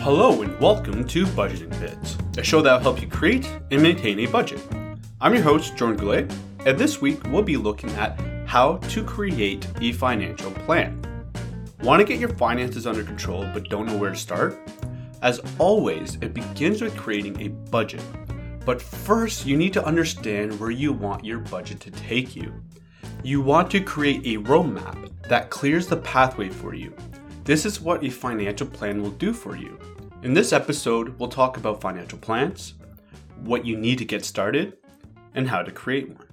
Hello and welcome to Budgeting Bits, a show that will help you create and maintain a budget. I'm your host, Jordan Goulet, and this week we'll be looking at how to create a financial plan. Want to get your finances under control but don't know where to start? As always, it begins with creating a budget. But first, you need to understand where you want your budget to take you. You want to create a roadmap that clears the pathway for you. This is what a financial plan will do for you. In this episode, we'll talk about financial plans, what you need to get started, and how to create one.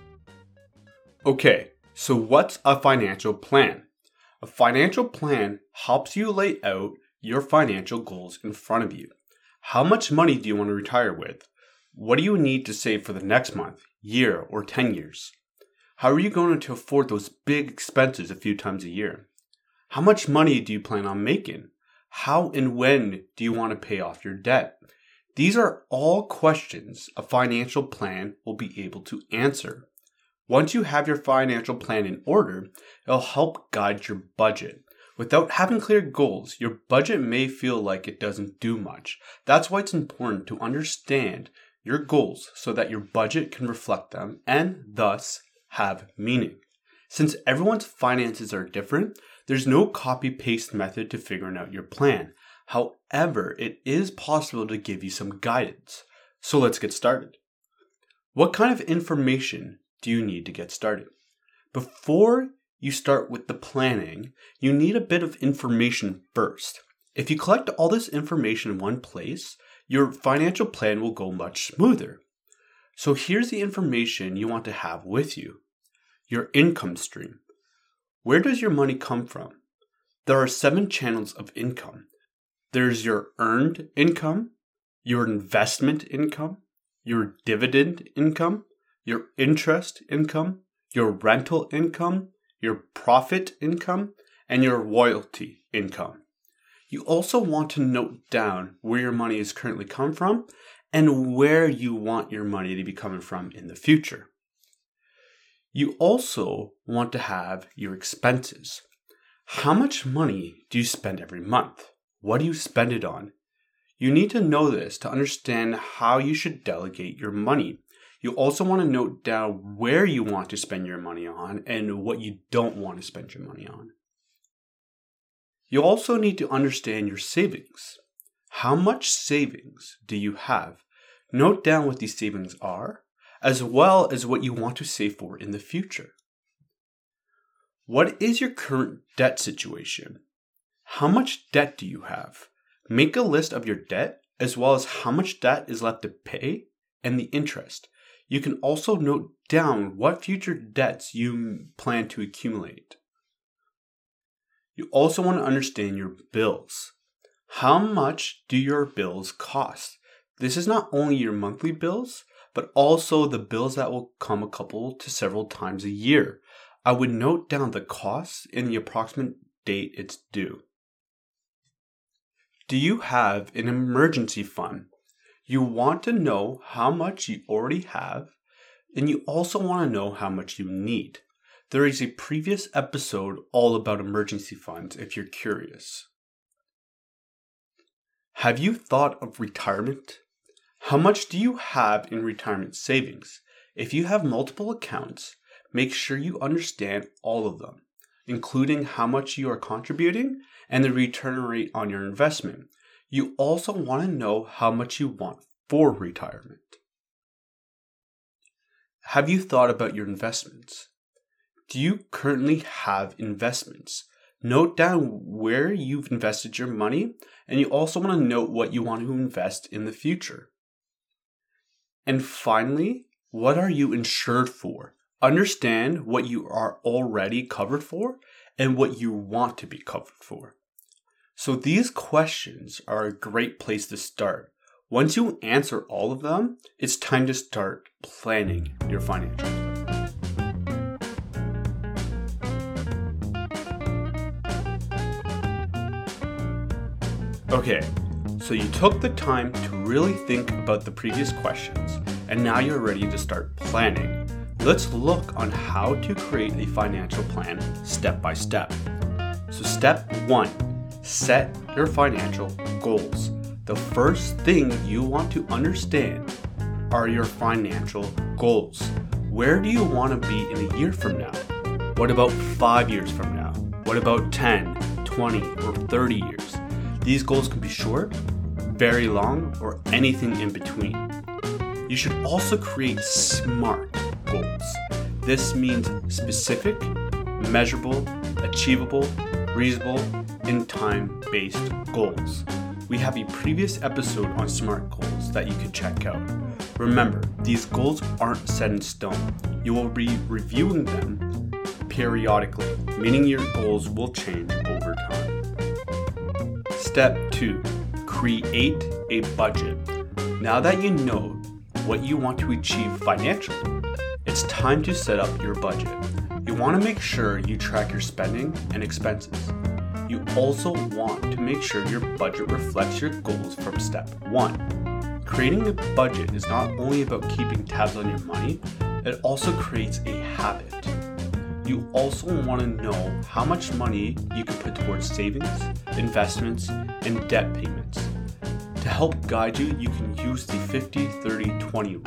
Okay, so what's a financial plan? A financial plan helps you lay out your financial goals in front of you. How much money do you want to retire with? What do you need to save for the next month, year, or 10 years? How are you going to afford those big expenses a few times a year? How much money do you plan on making? How and when do you want to pay off your debt? These are all questions a financial plan will be able to answer. Once you have your financial plan in order, it'll help guide your budget. Without having clear goals, your budget may feel like it doesn't do much. That's why it's important to understand your goals so that your budget can reflect them and thus have meaning. Since everyone's finances are different, there's no copy-paste method to figuring out your plan. However, it is possible to give you some guidance. So let's get started. What kind of information do you need to get started? Before you start with the planning, you need a bit of information first. If you collect all this information in one place, your financial plan will go much smoother. So here's the information you want to have with you. Your income stream. Where does your money come from? There are 7 channels of income. There's your earned income, your investment income, your dividend income, your interest income, your rental income, your profit income, and your royalty income. You also want to note down where your money is currently coming from and where you want your money to be coming from in the future. You also want to have your expenses. How much money do you spend every month? What do you spend it on? You need to know this to understand how you should delegate your money. You also want to note down where you want to spend your money on and what you don't want to spend your money on. You also need to understand your savings. How much savings do you have? Note down what these savings are, as well as what you want to save for in the future. What is your current debt situation? How much debt do you have? Make a list of your debt, as well as how much debt is left to pay and the interest. You can also note down what future debts you plan to accumulate. You also want to understand your bills. How much do your bills cost? This is not only your monthly bills, but also the bills that will come a couple to several times a year. I would note down the costs and the approximate date it's due. Do you have an emergency fund? You want to know how much you already have, and you also want to know how much you need. There is a previous episode all about emergency funds if you're curious. Have you thought of retirement? How much do you have in retirement savings? If you have multiple accounts, make sure you understand all of them, including how much you are contributing and the return rate on your investment. You also want to know how much you want for retirement. Have you thought about your investments? Do you currently have investments? Note down where you've invested your money, and you also want to note what you want to invest in the future. And finally, what are you insured for? Understand what you are already covered for and what you want to be covered for. So these questions are a great place to start. Once you answer all of them, it's time to start planning your financial plan. Okay, so you took the time to really think about the previous questions, and now you're ready to start planning. Let's look on how to create a financial plan step by step. So step 1, set your financial goals. the first thing you want to understand are your financial goals. Where do you want to be in a year from now? What about 5 years from now? What about 10, 20, or 30 years? These goals can be short, very long, or anything in between. You should also create SMART goals. This means specific, measurable, achievable, reasonable, and time-based goals. We have a previous episode on SMART goals that you can check out. Remember, these goals aren't set in stone. You will be reviewing them periodically, meaning your goals will change over time. Step 2. Create a budget. Now that you know what you want to achieve financially, it's time to set up your budget. You want to make sure you track your spending and expenses. You also want to make sure your budget reflects your goals from step 1. Creating a budget is not only about keeping tabs on your money, it also creates a habit. You also want to know how much money you can put towards savings, investments, and debt payments. To help guide you, you can use the 50-30-20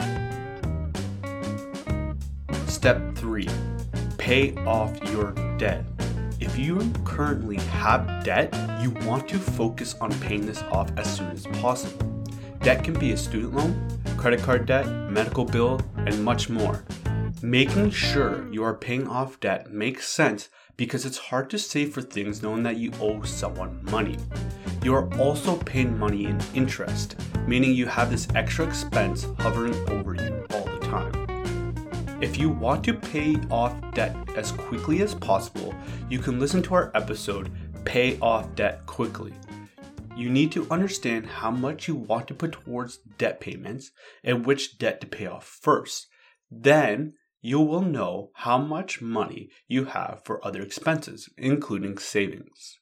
rule. Step 3. Pay off your debt. If you currently have debt, you want to focus on paying this off as soon as possible. Debt can be a student loan, credit card debt, medical bill, and much more. Making sure you are paying off debt makes sense because it's hard to save for things knowing that you owe someone money. You are also paying money in interest, meaning you have this extra expense hovering over you all the time. If you want to pay off debt as quickly as possible, you can listen to our episode, Pay Off Debt Quickly. You need to understand how much you want to put towards debt payments and which debt to pay off first. Then you will know how much money you have for other expenses, including savings.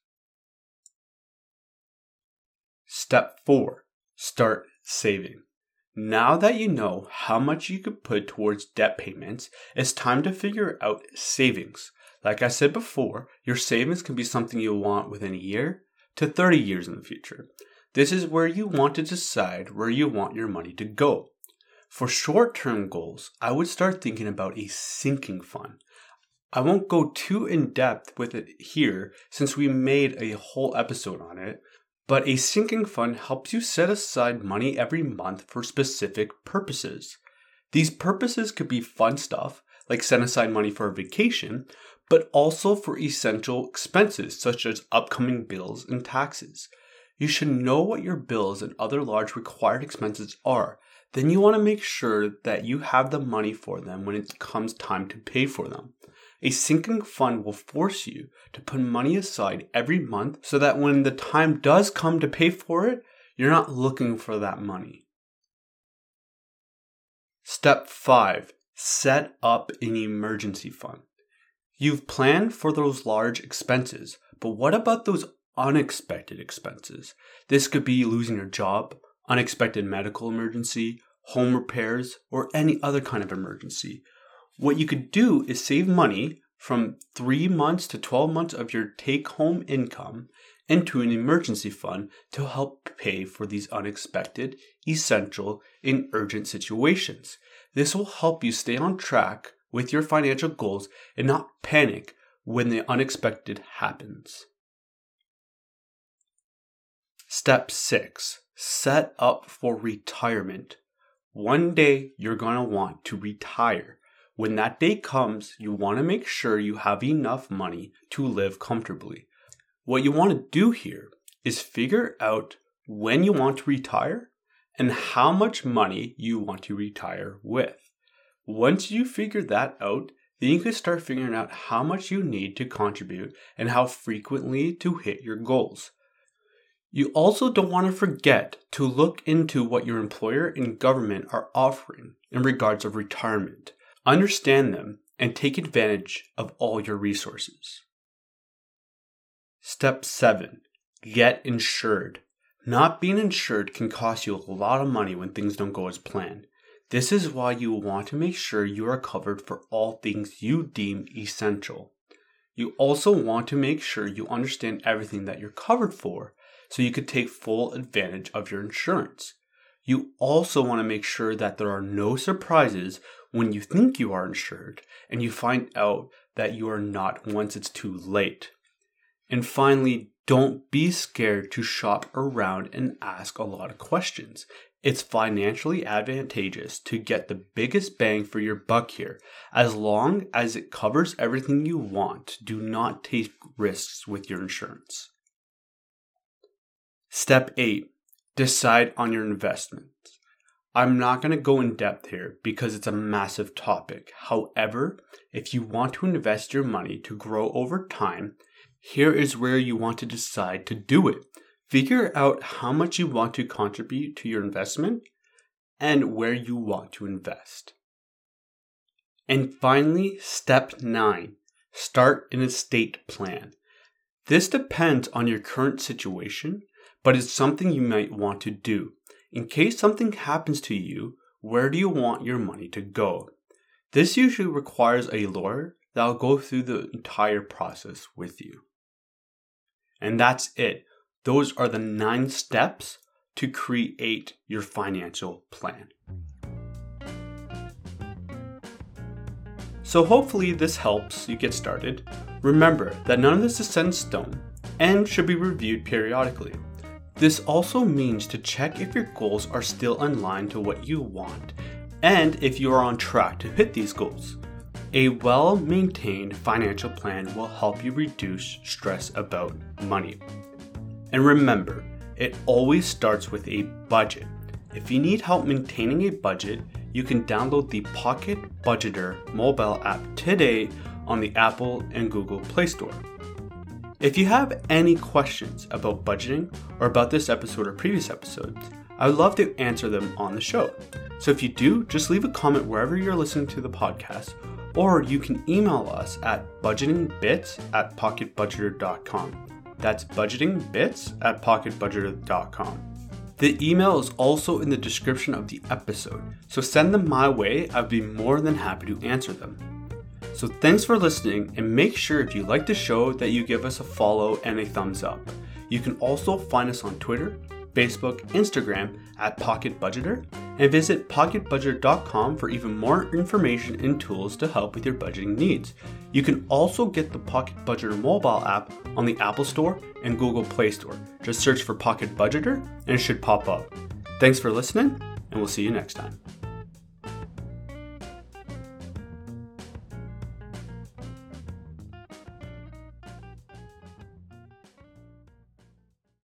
Step 4. Start saving. Now that you know how much you could put towards debt payments, it's time to figure out savings. Like I said before, your savings can be something you'll want within a year to 30 years in the future. This is where you want to decide where you want your money to go. For short-term goals, I would start thinking about a sinking fund. I won't go too in-depth with it here since we made a whole episode on it, but a sinking fund helps you set aside money every month for specific purposes. These purposes could be fun stuff, like setting aside money for a vacation, but also for essential expenses such as upcoming bills and taxes. You should know what your bills and other large required expenses are. Then you want to make sure that you have the money for them when it comes time to pay for them. A sinking fund will force you to put money aside every month so that when the time does come to pay for it, you're not looking for that money. Step 5. Set up an emergency fund. You've planned for those large expenses, but what about those unexpected expenses? This could be losing your job, unexpected medical emergency, home repairs, or any other kind of emergency. What you could do is save money from 3 months to 12 months of your take-home income into an emergency fund to help pay for these unexpected, essential, and urgent situations. This will help you stay on track with your financial goals and not panic when the unexpected happens. Step 6. Set up for retirement. One day you're going to want to retire. When that day comes, you want to make sure you have enough money to live comfortably. What you want to do here is figure out when you want to retire and how much money you want to retire with. Once you figure that out, then you can start figuring out how much you need to contribute and how frequently to hit your goals. You also don't want to forget to look into what your employer and government are offering in regards of retirement. Understand them and take advantage of all your resources. Step 7. Get insured. Not being insured can cost you a lot of money when things don't go as planned. This is why you want to make sure you are covered for all things you deem essential. You also want to make sure you understand everything that you're covered for. so you could take full advantage of your insurance. You also want to make sure that there are no surprises when you think you are insured and you find out that you are not once it's too late. And finally, don't be scared to shop around and ask a lot of questions. It's financially advantageous to get the biggest bang for your buck here. As long as it covers everything you want, do not take risks with your insurance. Step 8. Decide on your investments. I'm not going to go in depth here because it's a massive topic. However, if you want to invest your money to grow over time, here is where you want to decide to do it. Figure out how much you want to contribute to your investment and where you want to invest. And finally, step 9, start an estate plan. This depends on your current situation, but it's something you might want to do. In case something happens to you, where do you want your money to go? This usually requires a lawyer that will go through the entire process with you. And that's it. Those are the 9 steps to create your financial plan. So hopefully this helps you get started. Remember that none of this is set in stone and should be reviewed periodically. This also means to check if your goals are still in line to what you want and if you are on track to hit these goals. A well-maintained financial plan will help you reduce stress about money. And remember, it always starts with a budget. If you need help maintaining a budget, you can download the Pocket Budgeter mobile app today on the Apple and Google Play Store. If you have any questions about budgeting or about this episode or previous episodes, I would love to answer them on the show. So if you do, just leave a comment wherever you're listening to the podcast, or you can email us at budgetingbits@pocketbudgeter.com. That's budgetingbits@pocketbudgeter.com. The email is also in the description of the episode, so send them my way. I'd be more than happy to answer them. So thanks for listening, and make sure if you like the show that you give us a follow and a thumbs up. You can also find us on Twitter, Facebook, Instagram at Pocket Budgeter, and visit pocketbudgeter.com for even more information and tools to help with your budgeting needs. You can also get the Pocket Budgeter mobile app on the Apple Store and Google Play Store. Just search for Pocket Budgeter and it should pop up. Thanks for listening, and we'll see you next time.